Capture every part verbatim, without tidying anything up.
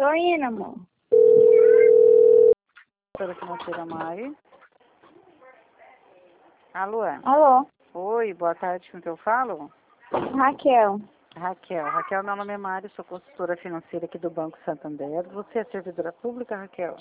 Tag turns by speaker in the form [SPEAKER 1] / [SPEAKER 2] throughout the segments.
[SPEAKER 1] Tô indo, amor.
[SPEAKER 2] Doutora financeira Mari. Alô?
[SPEAKER 1] Alô?
[SPEAKER 2] Oi, boa tarde, com quem eu falo?
[SPEAKER 1] Raquel.
[SPEAKER 2] Raquel. Raquel, meu nome é Mari, sou consultora financeira aqui do Banco Santander. Você é servidora pública, Raquel?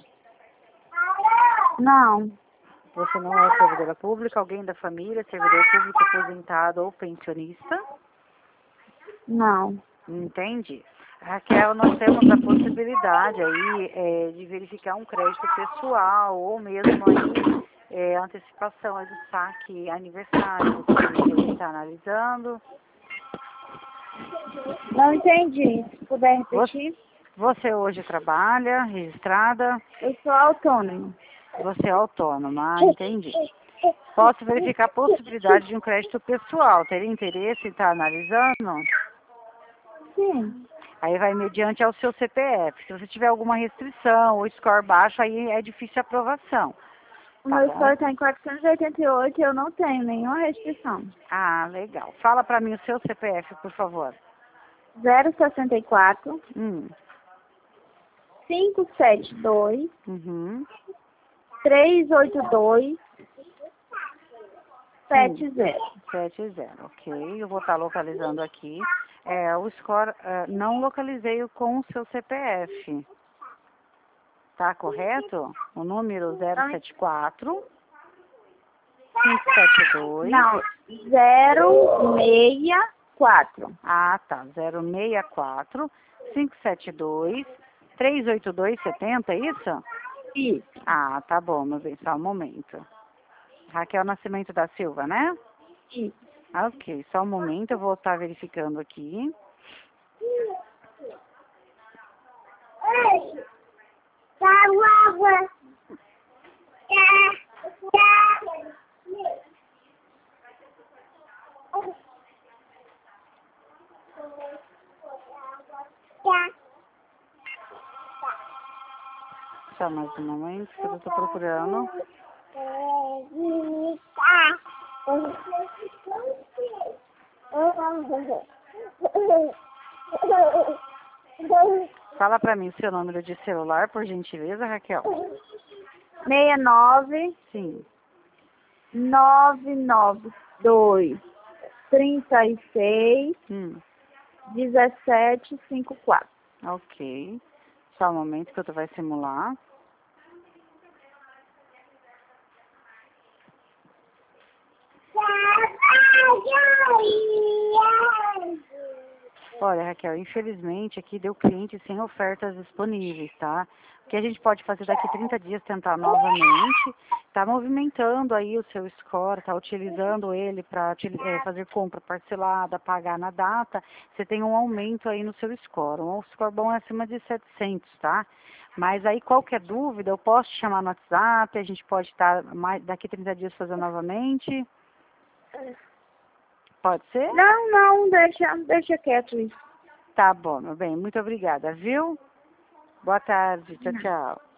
[SPEAKER 1] Não.
[SPEAKER 2] Você não é servidora pública? Alguém da família, servidor público aposentado ou pensionista?
[SPEAKER 1] Não.
[SPEAKER 2] Entende? Raquel, nós temos a possibilidade aí é, de verificar um crédito pessoal ou mesmo aí é, antecipação aí do saque aniversário. Você está analisando?
[SPEAKER 1] Não entendi. Se puder repetir.
[SPEAKER 2] Você hoje trabalha, registrada?
[SPEAKER 1] Eu sou autônoma.
[SPEAKER 2] Você é autônoma, ah, entendi. Posso verificar a possibilidade de um crédito pessoal. Teria interesse em estar analisando?
[SPEAKER 1] Sim.
[SPEAKER 2] Aí vai mediante ao seu C P F. Se você tiver alguma restrição ou score baixo, aí é difícil a aprovação.
[SPEAKER 1] O
[SPEAKER 2] Tá
[SPEAKER 1] meu
[SPEAKER 2] bom?
[SPEAKER 1] score está em quatrocentos e oitenta e oito e eu não tenho nenhuma restrição.
[SPEAKER 2] Ah, legal. Fala pra mim o seu C P F, por favor.
[SPEAKER 1] zero sessenta e quatro,
[SPEAKER 2] Hum.
[SPEAKER 1] cinco sete dois,
[SPEAKER 2] Uhum.
[SPEAKER 1] três oito dois, sete zero.
[SPEAKER 2] sete zero, ok. Eu vou estar localizando aqui. É, o score, é, não localizei com o seu C P F. Tá correto? O número zero sete quatro, cinco sete dois.
[SPEAKER 1] Não, zero seis quatro.
[SPEAKER 2] Ah, tá. zero seis quatro, cinco sete dois, três oito dois, setenta, é isso?
[SPEAKER 1] Isso.
[SPEAKER 2] Ah, tá bom, meu bem, só um momento. Raquel Nascimento da Silva, né?
[SPEAKER 1] Isso.
[SPEAKER 2] Ah, ok, só um momento, eu vou estar verificando aqui. Só mais um momento que eu estou procurando. Fala pra mim o seu número de celular, por gentileza, Raquel.
[SPEAKER 1] seis nove,
[SPEAKER 2] Sim.
[SPEAKER 1] nove nove dois, trinta e seis,
[SPEAKER 2] Hum.
[SPEAKER 1] dezessete cinquenta e quatro.
[SPEAKER 2] Ok. Só um momento que eu tô vai simular. Olha, Raquel, infelizmente aqui deu cliente sem ofertas disponíveis, tá? O que a gente pode fazer daqui trinta dias, tentar novamente, tá movimentando aí o seu score, tá utilizando ele para é, fazer compra parcelada, pagar na data, você tem um aumento aí no seu score. Um score bom é acima de setecentos, tá? Mas aí qualquer dúvida, eu posso te chamar no WhatsApp, a gente pode estar mais, daqui trinta dias fazer novamente. Pode ser?
[SPEAKER 1] Não, não, deixa, deixa quieto isso.
[SPEAKER 2] Tá bom, meu bem. Muito obrigada, viu? Boa tarde. Tchau, tchau.